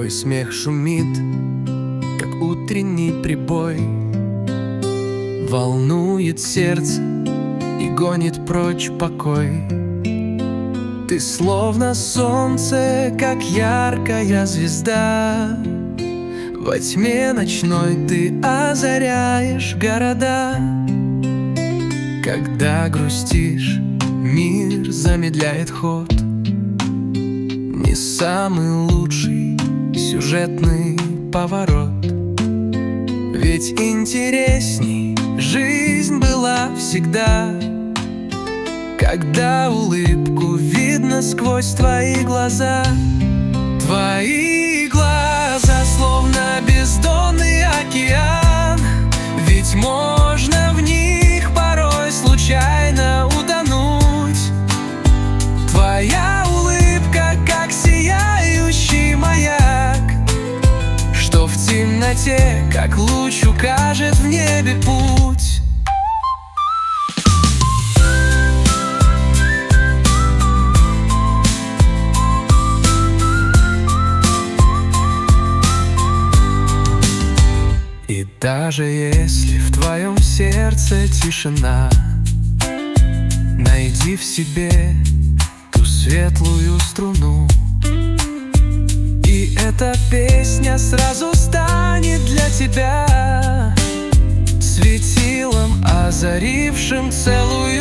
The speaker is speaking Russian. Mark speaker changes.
Speaker 1: Твой смех шумит, как утренний прибой, волнует сердце и гонит прочь покой. Ты словно солнце, как яркая звезда, во тьме ночной ты озаряешь города. Когда грустишь, мир замедляет ход. Не самый лучший сюжетный поворот, ведь интересней жизнь была всегда, когда улыбку видно сквозь твои глаза. Твои глаза словно бездонный океан, ведь можно в них порой случайно утонуть. Твоя улыбка, как сияющий маяк, что в темноте, как луч, укажет в небе путь. И даже если в твоем сердце тишина, найди в себе ту светлую струну, и эта песня сразу станет для тебя светилом, озарившим целую